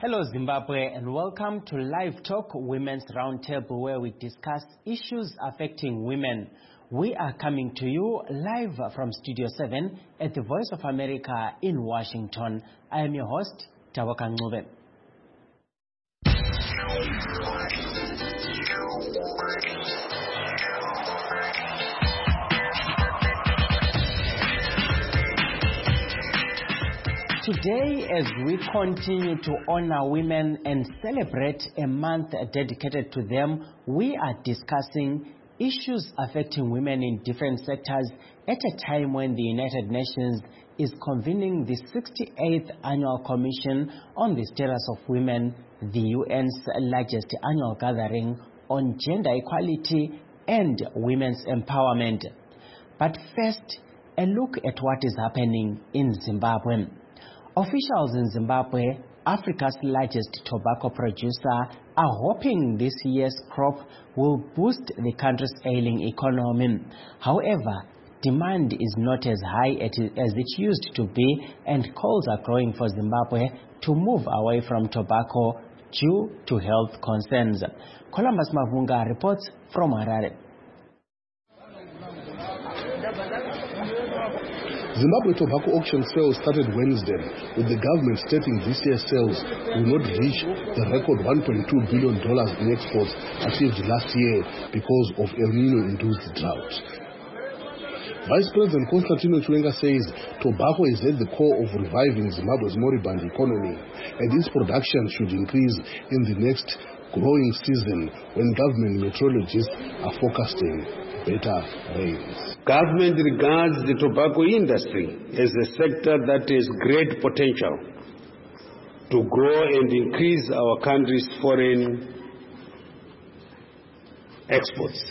Hello Zimbabwe and welcome to Live Talk Women's Roundtable, where we discuss issues affecting women. We are coming to you live from Studio 7 at the Voice of America in Washington. I am your host, Tawaka Ngube. Today, as we continue to honor women and celebrate a month dedicated to them, we are discussing issues affecting women in different sectors at a time when the United Nations is convening the 68th Annual Commission on the Status of Women, the UN's largest annual gathering on gender equality and women's empowerment. But first, a look at what is happening in Zimbabwe. Officials in Zimbabwe, Africa's largest tobacco producer, are hoping this year's crop will boost the country's ailing economy. However, demand is not as high as it used to be, and calls are growing for Zimbabwe to move away from tobacco due to health concerns. Columbus Mavunga reports from Harare. Zimbabwe tobacco auction sales started Wednesday, with the government stating this year's sales will not reach the record $1.2 billion in exports achieved last year because of El Nino-induced drought. Vice President Constantino Chiwenga says tobacco is at the core of reviving Zimbabwe's moribund economy, and its production should increase in the next growing season when government meteorologists are forecasting better rains. Government regards the tobacco industry as a sector that has great potential to grow and increase our country's foreign exports.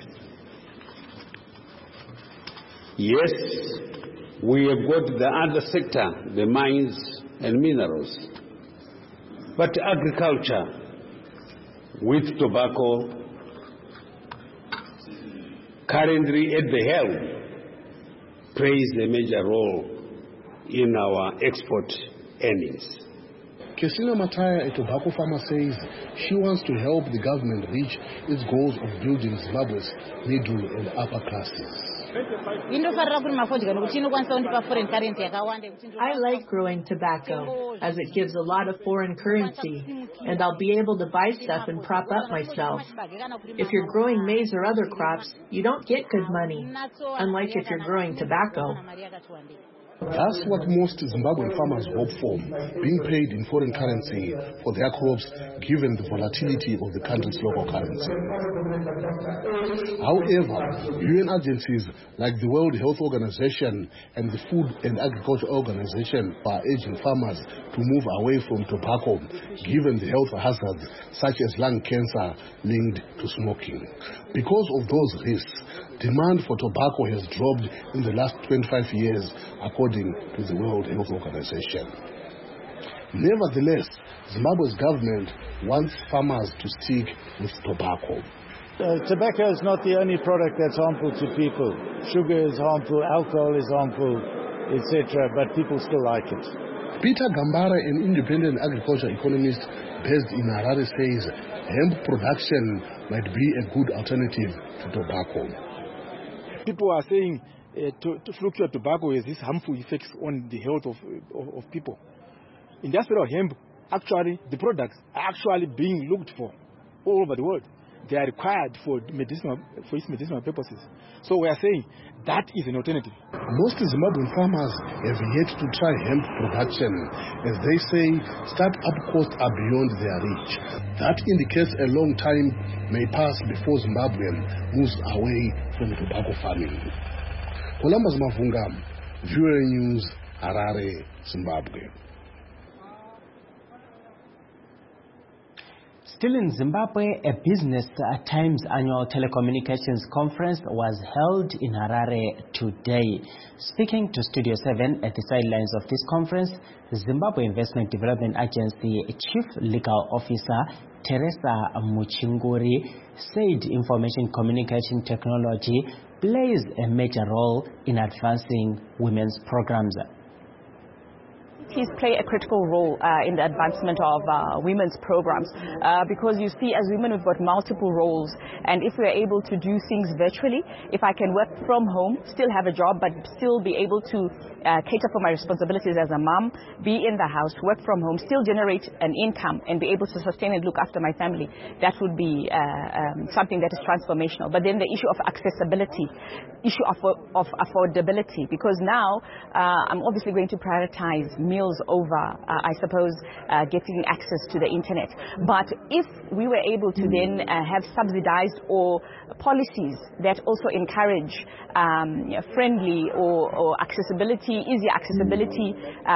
Yes, we have got the other sector, the mines and minerals, but agriculture with tobacco currently at the helm plays a major role in our export earnings. Kesina Mataya, a tobacco farmer, says she wants to help the government reach its goals of building Zimbabwe's middle and upper classes. I like growing tobacco as it gives a lot of foreign currency, and I'll be able to buy stuff and prop up myself. If you're growing maize or other crops, you don't get good money, unlike if you're growing tobacco. That's what most Zimbabwean farmers hope for, being paid in foreign currency for their crops given the volatility of the country's local currency. However, UN agencies like the World Health Organization and the Food and Agriculture Organization are urging farmers to move away from tobacco given the health hazards such as lung cancer linked to smoking. Because of those risks, demand for tobacco has dropped in the last 25 years, according to the World Health Organization. Nevertheless, Zimbabwe's government wants farmers to stick with tobacco. Tobacco is not the only product that's harmful to people. Sugar is harmful, alcohol is harmful, etc., but people still like it. Peter Gambara, an independent agriculture economist based in Harare, says hemp production might be a good alternative to tobacco. People are saying fluctuate tobacco has these harmful effects on the health of people. Industrial hemp, actually, the products are actually being looked for all over the world. They are required for its medicinal purposes. So we are saying that is an alternative. Most Zimbabwean farmers have yet to try hemp production, as they say start-up costs are beyond their reach. That indicates a long time may pass before Zimbabwe moves away from tobacco farming. Columbus Mavunga, VOA News, Harare, Zimbabwe. Still in Zimbabwe, a Business Times annual telecommunications conference was held in Harare today. Speaking to Studio 7 at the sidelines of this conference, Zimbabwe Investment Development Agency Chief Legal Officer Teresa Muchinguri said information communication technology plays a major role in advancing women's programs. ICTs play a critical role in the advancement of women's programs because you see, as women, we've got multiple roles, and if we're able to do things virtually, if I can work from home, still have a job, but still be able to cater for my responsibilities as a mom, be in the house, work from home, still generate an income, and be able to sustain and look after my family, that would be something that is transformational. But then the issue of accessibility, issue of affordability, because now I'm obviously going to prioritize meals over, I suppose, getting access to the internet. But if we were able to then have subsidized or policies that also encourage friendly or accessibility, easy accessibility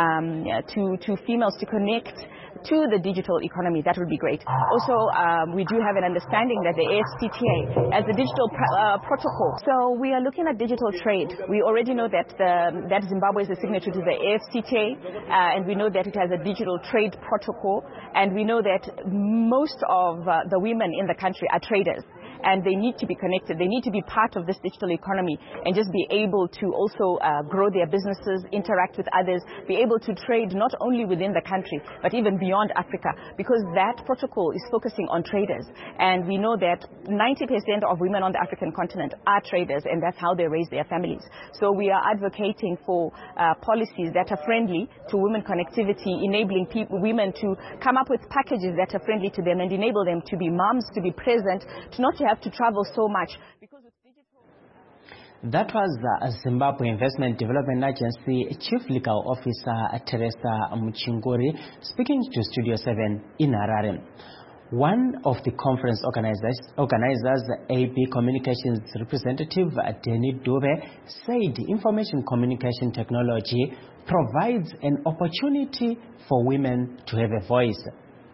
to females to connect to the digital economy, that would be great. Also, we do have an understanding that the AfCFTA as a digital protocol. So we are looking at digital trade. We already know that that Zimbabwe is a signatory to the AfCFTA, and we know that it has a digital trade protocol, and we know that most of the women in the country are traders. And they need to be connected. They need to be part of this digital economy and just be able to also grow their businesses, interact with others, be able to trade not only within the country, but even beyond Africa, because that protocol is focusing on traders. And we know that 90% of women on the African continent are traders, and that's how they raise their families. So we are advocating for policies that are friendly to women connectivity, enabling women to come up with packages that are friendly to them and enable them to be moms, to be present, to not have to travel so much. Because with digital... That was Zimbabwe Investment Development Agency Chief Legal Officer Teresa Muchingori speaking to Studio 7 in Harare. One of the conference organizers, AB Communications representative Denny Dube, said information communication technology provides an opportunity for women to have a voice.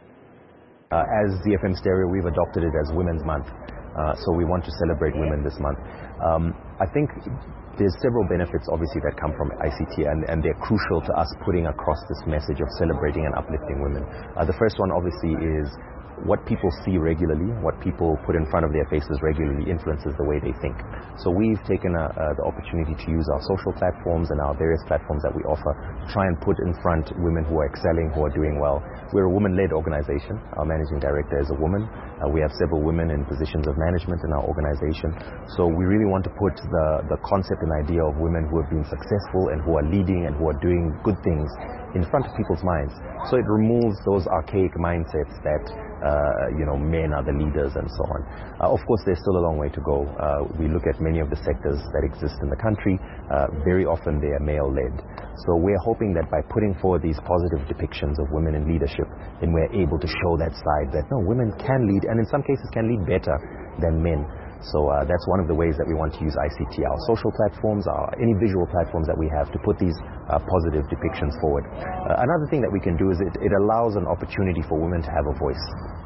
As ZFM Stereo, we've adopted it as Women's Month. So we want to celebrate women this month. I think there's several benefits, obviously, that come from ICT, and they're crucial to us putting across this message of celebrating and uplifting women. The first one, obviously, is what people see regularly, what people put in front of their faces regularly influences the way they think. So we've taken the opportunity to use our social platforms and our various platforms that we offer to try and put in front women who are excelling, who are doing well. We're a woman-led organization. Our managing director is a woman. We have several women in positions of management in our organization. So we really want to put the concept and idea of women who have been successful and who are leading and who are doing good things in front of people's minds. So it removes those archaic mindsets that men are the leaders and so on. Of course, there's still a long way to go. We look at many of the sectors that exist in the country. Very often they are male-led. So we're hoping that by putting forward these positive depictions of women in leadership, then we're able to show that side that, no, women can lead, and in some cases can lead better than men. So that's one of the ways that we want to use ICT, our social platforms, any visual platforms that we have, to put these positive depictions forward. Another thing that we can do is it allows an opportunity for women to have a voice.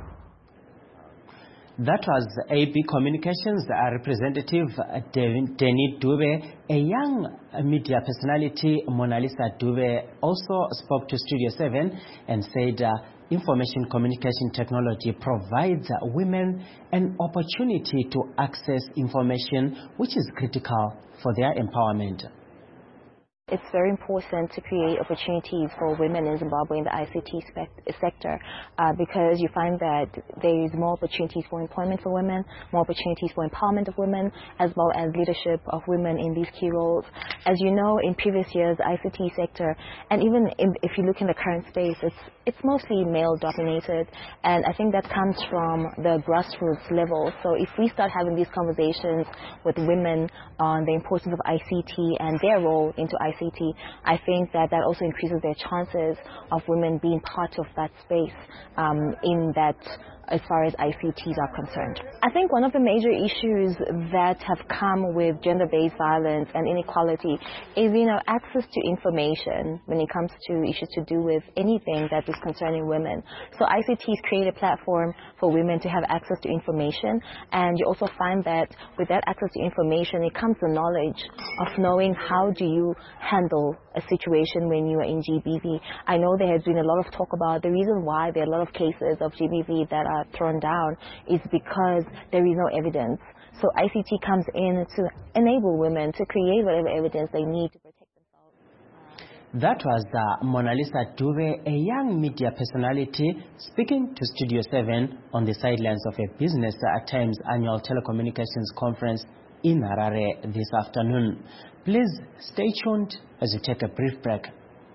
That was AB Communications representative Denny Dube. A young media personality, Mona Lisa Dube, also spoke to Studio 7 and said information communication technology provides women an opportunity to access information, which is critical for their empowerment. It's very important to create opportunities for women in Zimbabwe in the ICT sector because you find that there is more opportunities for employment for women, more opportunities for empowerment of women, as well as leadership of women in these key roles. As you know, in previous years, the ICT sector, and even if you look in the current space, it's mostly male-dominated, and I think that comes from the grassroots level. So if we start having these conversations with women on the importance of ICT and their role into ICT, I think that also increases their chances of women being part of that space in that as far as ICTs are concerned. I think one of the major issues that have come with gender-based violence and inequality is, access to information when it comes to issues to do with anything that is concerning women. So ICTs create a platform for women to have access to information, and you also find that with that access to information, it comes the knowledge of knowing how do you handle a situation when you are in GBV. I know there has been a lot of talk about the reason why there are a lot of cases of GBV that are thrown down is because there is no evidence. So ICT comes in to enable women to create whatever evidence they need to protect themselves. That was Mona Lisa Dube, a young media personality, speaking to Studio 7 on the sidelines of a Business Times annual telecommunications conference in Harare this afternoon. Please stay tuned as we take a brief break.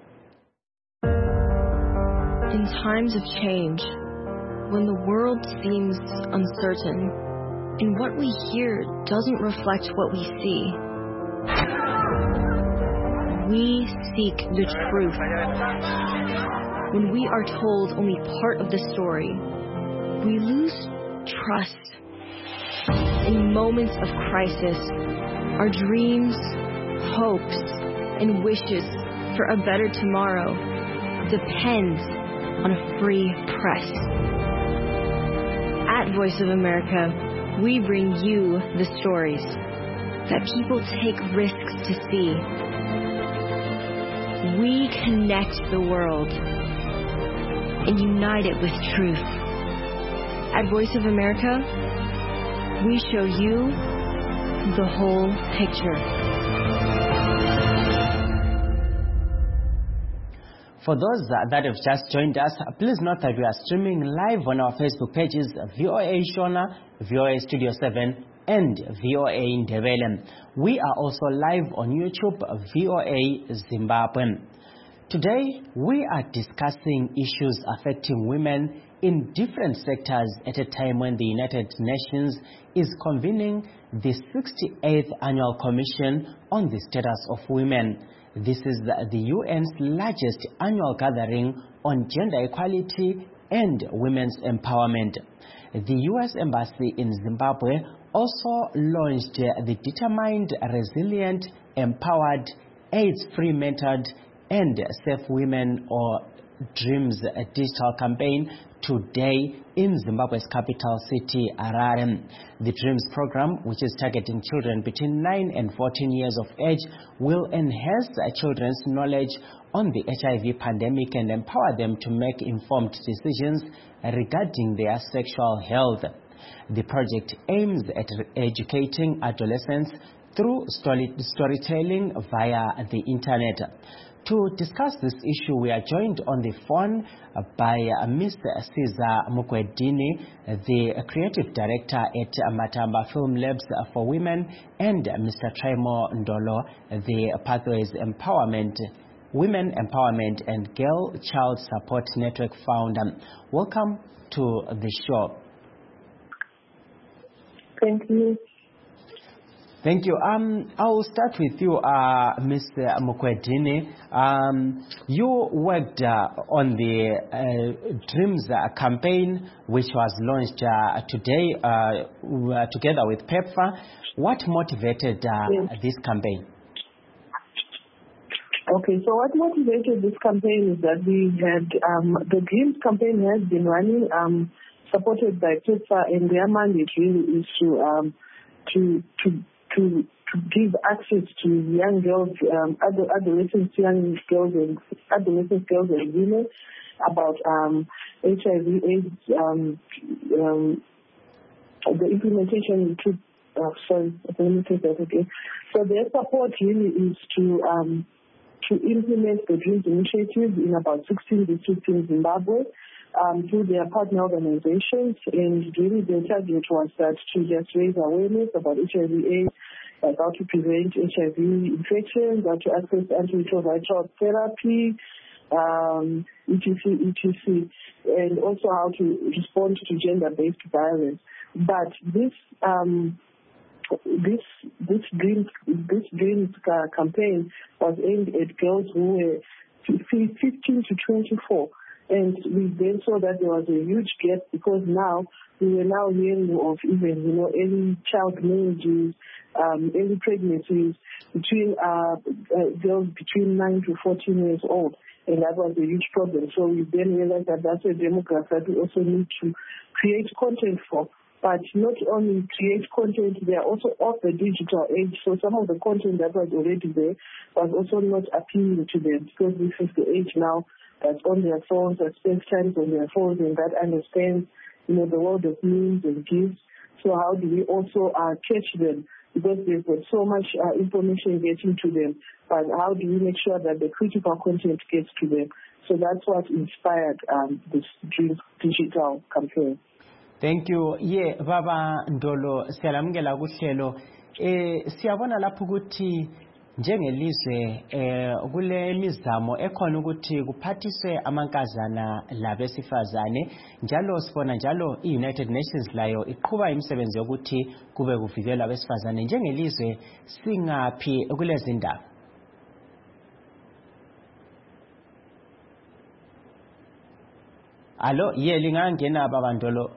In times of change, when the world seems uncertain, and what we hear doesn't reflect what we see, we seek the truth. When we are told only part of the story, we lose trust. In moments of crisis, our dreams, hopes, and wishes for a better tomorrow depend on a free press. At Voice of America, we bring you the stories that people take risks to see. We connect the world and unite it with truth. At Voice of America, we show you the whole picture. For those that have just joined us, please note that we are streaming live on our Facebook pages, VOA Shona, VOA Studio 7, and VOA Ndebele. We are also live on YouTube, VOA Zimbabwe. Today, we are discussing issues affecting women in different sectors at a time when the United Nations is convening the 68th Annual Commission on the Status of Women. This is the UN's largest annual gathering on gender equality and women's empowerment. The U.S. Embassy in Zimbabwe also launched the Determined, Resilient, Empowered, AIDS-Free, Mentored, and Safe Women or DREAMS digital campaign today in Zimbabwe's capital city, Harare. The DREAMS program, which is targeting children between 9 and 14 years of age, will enhance children's knowledge on the HIV pandemic and empower them to make informed decisions regarding their sexual health. The project aims at educating adolescents through storytelling via the internet. To discuss this issue, we are joined on the phone by Mr. Cesar Mukwedini, the Creative Director at Matamba Film Labs for Women, and Mr. Traimo Ndolo, the Pathways Empowerment, Women Empowerment and Girl Child Support Network founder. Welcome to the show. Thank you. Thank you. I'll start with you, Mr. Mukwedini. You worked on the DREAMS campaign, which was launched today together with PEPFAR. What motivated this campaign? Okay, so what motivated this campaign is that we had the DREAMS campaign has been running, supported by PEPFAR, and their mandate really is to give access to young girls, adolescent girls and women about HIV/AIDS, the implementation. Let me take that again. So their support really is to implement the DREAMS initiative in about 16 districts in Zimbabwe through their partner organizations, and really the target was that to just raise awareness about HIV/AIDS, like how to prevent HIV infections, how to access antiretroviral therapy, etc., and also how to respond to gender-based violence. But this DREAMS campaign was aimed at girls who were 15 to 24. And we then saw that there was a huge gap because now we were now hearing of even, early child marriages, early pregnancies between girls between 9 to 14 years old. And that was a huge problem. So we then realized that that's a demographic that we also need to create content for. But not only create content, they are also off the digital age. So some of the content that was already there was also not appealing to them because this is the age now that's on their phones, that spends time on their phones, and that understands, the world of memes and gifs. So how do we also catch them because they've got so much information getting to them. But how do we make sure that the critical content gets to them? So that's what inspired this Dream Digital campaign. Thank you. Yeah, Baba Ndolo, siyalamukela kuhlelo. Siyabona lapho ukuthi njengelizwe kule mizamo ekhona ukuthi kuphathiswe amankazana labesifazane, njalo sibona njalo iUnited Nations layo iqhuba imisebenzi yokuthi kube kuvikelwa abesifazane. Njengelizwe singaphi kulezi ndaba? Allo, lingangena Baba Ndolo.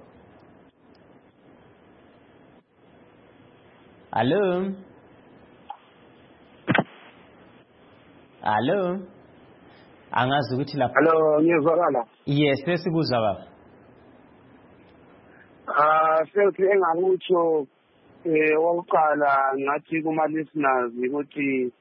Allo. Allo. Angazi ukuthi lapha. Allo, ngiyezwakala. Yes, sesikuzwa baba. Sethi engakutsho wokuqala ngathi kuma listeners ukuthi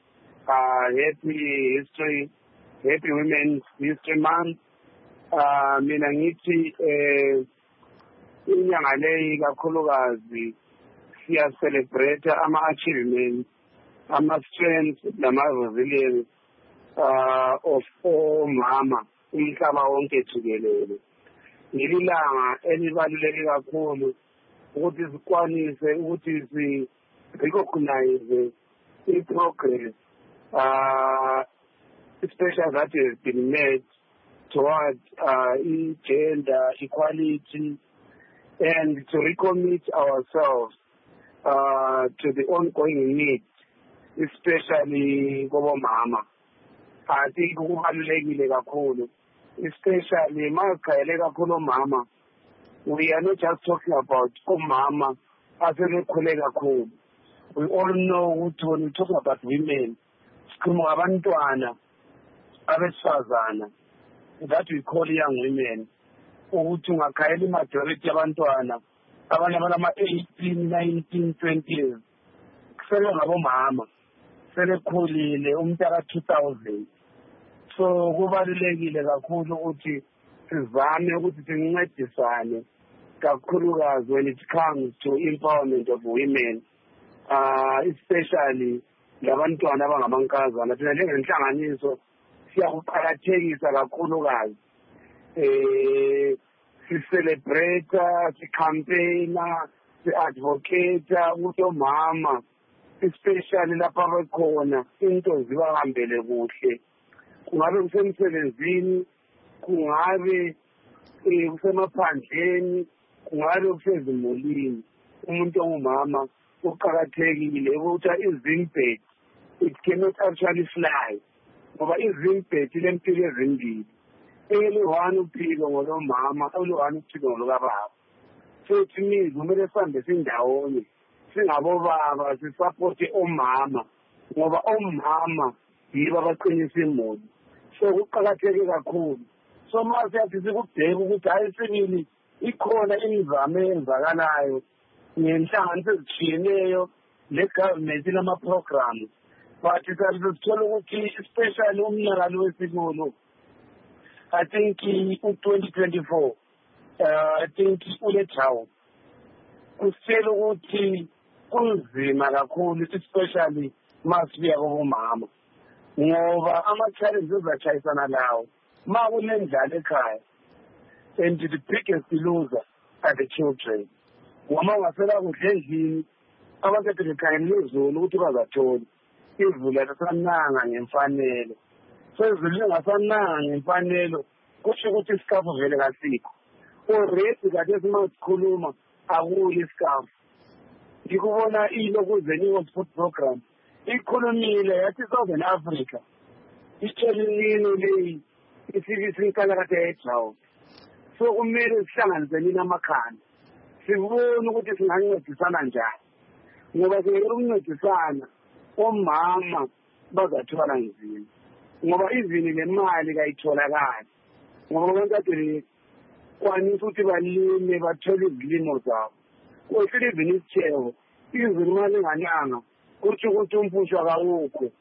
happy Women's History Month. Mina ngithi inyanga leyi kakhulukazi siya celebrate ama achievements, ama strengths nama resilience of omama umhlaba wonke jikelele. Ngililanga elibaluleke kakhulu ukuthi sikwanise ukuthi si recognize the progress especially that has been made toward gender equality, and to recommit ourselves to the ongoing needs, especially kubomama. I think kubalulekile kakhulu, especially makhayele kakhulu mama. We are not just talking about omama asebekhule kakhulu. We all know ukuthi when we talk about women, sikhuluma ngabantwana abesifazana that we call young women. Ukuthi ungakhayela imajority yabantwana abanye abalama 18, 19, 20 kusele ngabomama sebekhulile umnyaka 2000. So kubalulekile kakhulu ukuthi sizame ukuthi sincedisane kakhulukazi when it comes to empowerment of women, especially labantwana abangamankazana. Thina njengenhlanganiso siyakuqakathekisa kakhulukazi si-celebrate, si-campaigna, si-advocate ukuthi omama especially lapha bekhona into zibahambele kuhle. Kungabe kusemsebenzini, kungabe kusemaphandleni, kungabe kusezimulini, umuntu ongumama uqakathekile ukuthi izimbhedi it cannot actually fly. Ngoba izimbhedi lempilo ezimbili, eliwani uphilo ngolomama, eliwani uphilo ngolobaba. So to me kumele sihambe sindawonye, singabobaba sisupporte omama, ngoba omama yibo abaqinisa imuli. So kuqakatheke kakhulu. So mase yathi sikubheka ukuthi hayi sibili ikhona imizamo eyenzakalayo ngenhlanganiso ezitshiyeneyo le-government inama-programs. But sithola ukuthi especially umnyaka lo wesikulo, I think u-2024 I think ulethawu kusitshela ukuthi kunzima kakhulu especially masibuya kubomama, ngoba ama-challenges ezachayisana lawo ma kunendlala ekhaya, and the biggest loser are the children. Ngoma ungasela kudla endlini abantu ekade bekhangela izulu ukuthi bazathola izulu alisananga ngemfanelo. So izulu lingasananga ngemfanelo kusho ukuthi isikafu vele kasikho. Already kade simasikhuluma akuli isikafu. Ngikubona iLokuzeni Food Program ikhulumile yathi Southern Africa itshelini leyi isinkala kade yedrought. So kumele sihlanganiseni namakhanda sibone ukuthi singancedisana njani, ngoba ukuncedisana omama bazathwala nzima, ngoba izini lemali kayitholakali, ngoba abantu kade kwanisa ukuthi balime bathole izilimo zabo. Kuhle even isithelo izini imali engananga kutsho ukuthi umfusho akawukho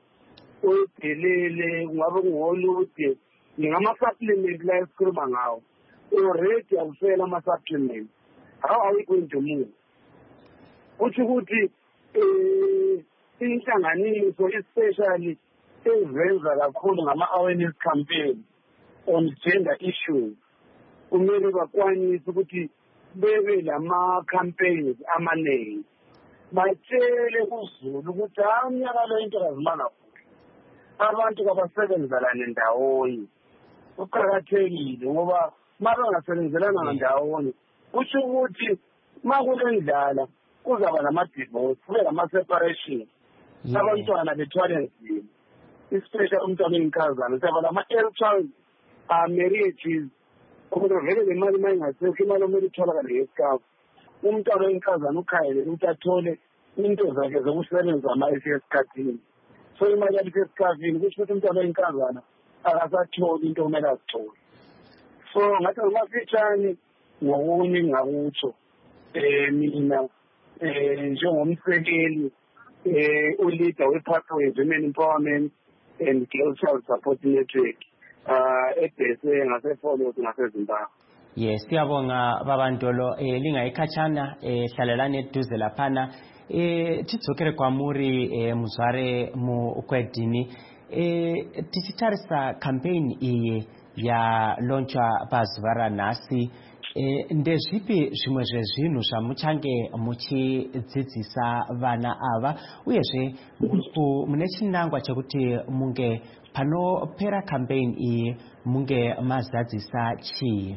odelele, kungabe kungolude ngama-supplement la esikhuluma ngawo. Already awusela ama-supplement. How are we going to move? Kutsho ukuthi inhlanganiso especially ezenza kakhulu ngama-awareness campaign on gender issues kumele bakwanise ukuthi bebe lama-campaigns amaningi batshele kuzulu ukuthi hayi umnyaka lo into kazimanga kuhle abantu kabasebenzelane ndawonye kuqakathekile ngoba uma bengasebenzelanga ndawonye kusho ukuthi uma kulendlala kuzaba nama-divorce kube lama-separation abantwana bethwale nzima especially umntwana oyinkazana siyaba lama-early child marriages ukuze vele le mali uma ingasekho imali omele itholakale ngesikhafu umntwana oyinkazana ukhayelele ukuthi athole into zakhe zokusebenza uma esikhathini so imali yabo isesikhathini kusho ukuthi umntwana oyinkazana akasatholi into okumele azithole so ngathi ngomafitshane ngokunye ngakutsho mina njengomsekeli uleader we-Pathways Women Empowerment and Girl Child Support Network ebhese ngaseFolos ngaseZimbabwe. Yes, siyabonga babantolo lingayikhatshana hlalelani eduze laphana titsokere kwamuri muzware mukwedini tichitarisa campaign iyi ya launcha pazivara nhasi ndezvipi zvimwe zvezvinhu zvamuchange muchidzidzisa vana ava uyezve mune chinangwa chekuti munge panopera campaign iyi munge mazadzisa chii?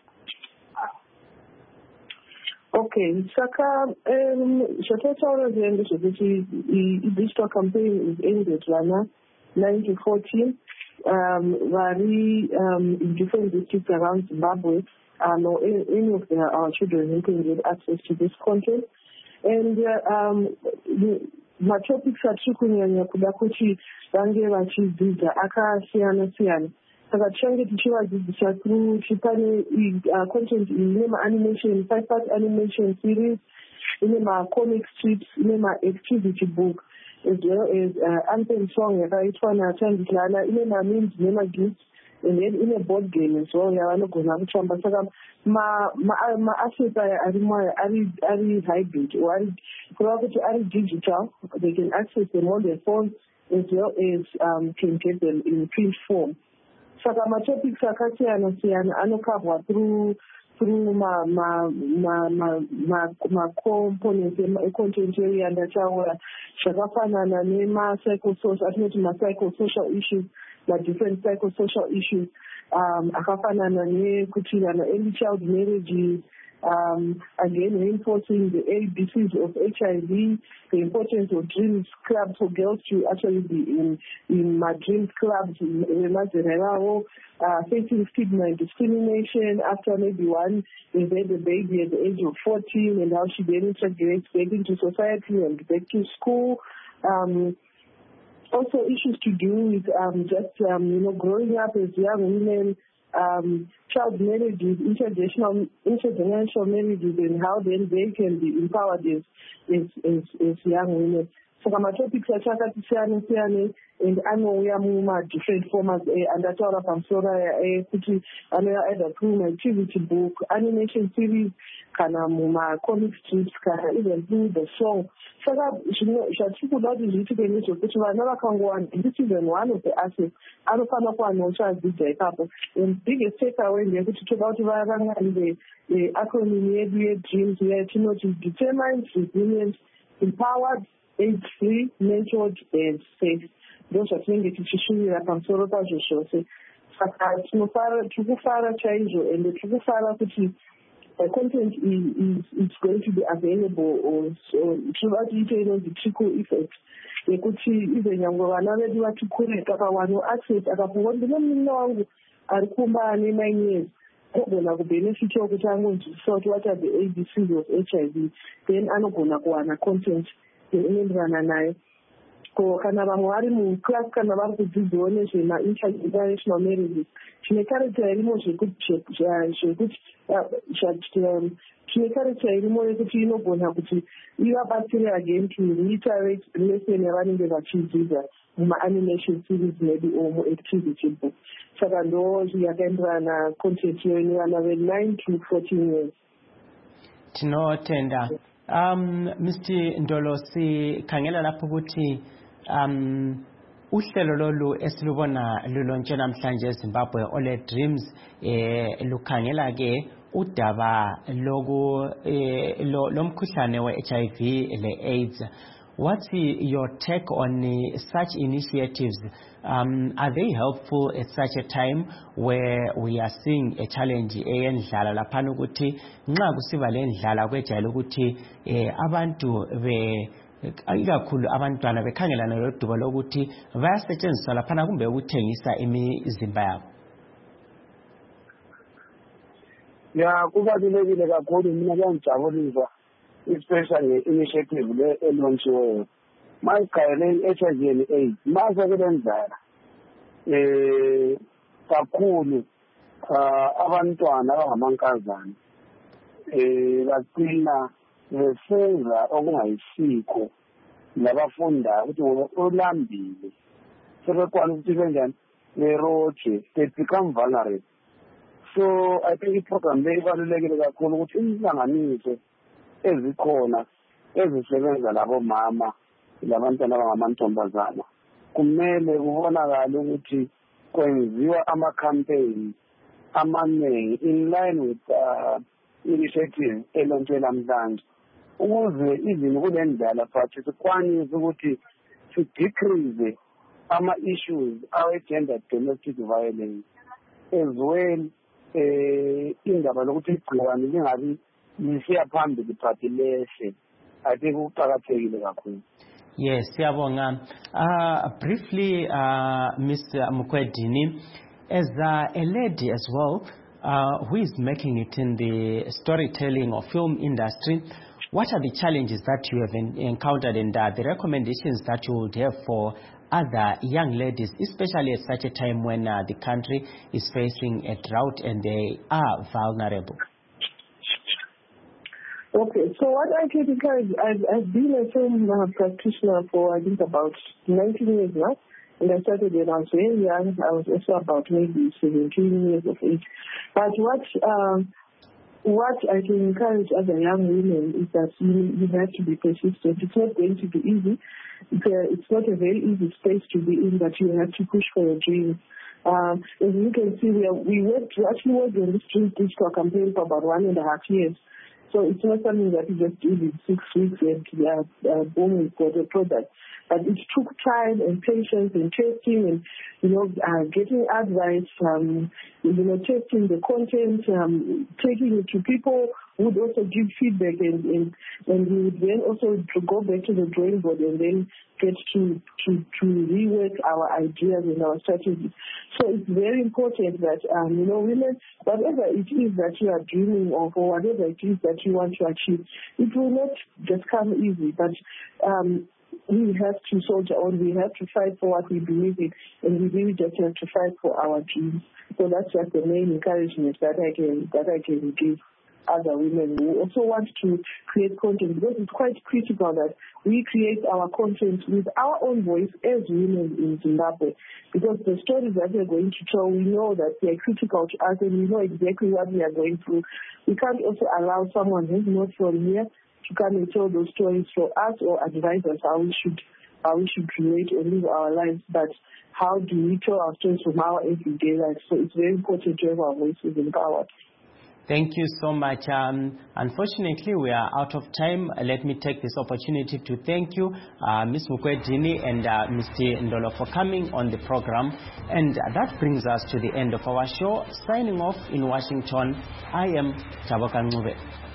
Okay, saka zvatautaura zvengu zvekuti digital campaign is aimed at vana 9 to 14 vari in different districts around Zimbabwe. Or any of our children who can get access to this content. And my topics are kunyanya kuda kuti vange vachidzidza akasiyana-siyana. Saka tichange tichivadzidzisa through chipane content ine ma-animation, 5-part animation series, ine ma-comic strips, ine ma-activity book, as well as anthem song yakaitwa naTandikana, ine ma-memes nema-gifts, and then in a board game as well yavanogona kutamba saka ma-assets aya ari hybrid or kureva kuti ari digital. They can access them on their phones as well as can get them in print form. Saka ma-topics akasiyana-siyana anokavwa through ma-components e-content area ndataura zvakafanana nema-psychosocial, atinoti ma-psychosocial issues, different psychosocial issues akafanana nekuti vana early child marriages, again reinforcing the ABCs of HIV, the importance of dreams clubs for girls to actually be in my dreams clubs, facing stigma and discrimination after maybe one is had a baby at the age of 14 and how she then integrates back into society and back to school. Also issues to do with growing up as young women, child marriages, intergenerational marriages, and how then they can be empowered as young women. So my topics are chakati and anouya muma different formats andataura pamusoro ekuti anouya either through my activity book, animation series, kana muma comic strips, kana even through the song. Saka zvatiri kuda kuti zviitike ndezvekuti vana vakangowanda, this is one of the assets anofanira kuwanawo chadzidza ipapo. And biggest takeaway ndeyekuti toda kuti varangarire acronym yedu yedreams yatinoti determined, resilient, empowered, age-free, mentored, and safe. Ndo zvatinenge tichishuvira pamusoro pazvo zvose. Saka tikufara chaizvo ende tikufara kuti content is going to be available tinoda tiite inonzi trickle effect yekuti ive nyangwe vana vedu vati kure kakawano access akafunga ndine munin'ina wangu ari kumba ane 9 years anogona kubenefitawo kuti angonzwisisa kuti what are the ABCs of HIV, then anogona kuwana content inoenderana naye. Kana vamwe vari muclass kana vari kudzidzawo nezvema-international marriages tine character irimo tine character irimo yekuti inogona kuti ivabatsire again to reiterate lesson yavanenge vachidzidza muma-animation series maybe or mu-activity book. Saka ndo yakaenderana content iyo ine vana ve 9 to 14 years. Tinotenda Mr. Ndolo, sikhangela lapho ukuthi uhlelo lolu esilubona lulontshe namhlanje eZimbabwe Ole Dreams lukhangela ke udaba lomkhuhlane we-HIV le-AIDS. What's your take on such initiatives? Are they helpful at such a time where we are seeing a challenge eyendlala laphana ukuthi nxa kusiba lendlala kwejayele ukuthi abantu ikakhulu abantwana bekhangelana lodubo lokuthi bayasetshenziswa laphana kumbe ukuthengisa imizimba yabo? Ya kubalulekile kakhulu, mina kuyangijabulisa especially initiative le elontshiweyo mayikhayele i-HIV and AIDS mase kulendlala kakhulu abantwana abangamankazana bagcina besenza okungayisikho labafunda ukuthi ulambile sebekwana ukuthi benjani beroje, they become vulnerable. So I think i-program le ibalulekile kakhulu ukuthi inhlanganiso ezikhona ezisebenza labo mama labantwana abangamantombazana kumele kubonakala ukuthi kwenziwa ama-campaign amaningi in line with initiative elontshe namhlanje ukuze even kule ndlela futhi sikwanise ukuthi si-decrease ama-issues awe-gender domestic violence as well indaba lokuthi igciwane lingabi lisiya phambili but lehle. I think kuqakathekile kakhulu. Yes, siyabonga. Briefly, Mr. Mukwedini, as a lady as well, who is making it in the storytelling or film industry, what are the challenges that you have encountered and the recommendations that you would have for other young ladies, especially at such a time when the country is facing a drought and they are vulnerable? Okay, so what I can encourage, I've been a film practitioner for I think about 19 years now, and I started when I was very young. I was also about maybe 17 years of age. But what I can encourage other young women is that you have to be persistent. It's not going to be easy. It's not a very easy space to be in, but you have to push for your dreams. As you can see, we actually worked on this Dream Digital campaign for about 1.5 years. So it's not something that you just did in 6 weeks and boom, we've got a product. But it took time and patience and testing and, getting advice, testing the content, taking it to people who would also give feedback and we would then also go back to the drawing board and then get to rework our ideas and our strategies. So it's very important that, women, whatever it is that you are dreaming of or whatever it is that you want to achieve, it will not just come easy, but we have to soldier on, we have to fight for what we believe in, and we really just have to fight for our dreams. So that's just the main encouragement that I can give other women who also want to create content, because it's quite critical that we create our content with our own voice as women in Zimbabwe, because the stories that we are going to tell, we know that they are critical to us and we know exactly what we are going through. We can't also allow someone who's not from here to come and tell those stories for us or advise us how we should create or live our lives, but how do we tell our stories from our everyday life? So it's very important to have our voices empowered. Thank you so much. Unfortunately, we are out of time. Let me take this opportunity to thank you, Ms. Mukwedini and Mr. Ndolo, for coming on the program. And that brings us to the end of our show. Signing off in Washington, I am Chaboka Ngube.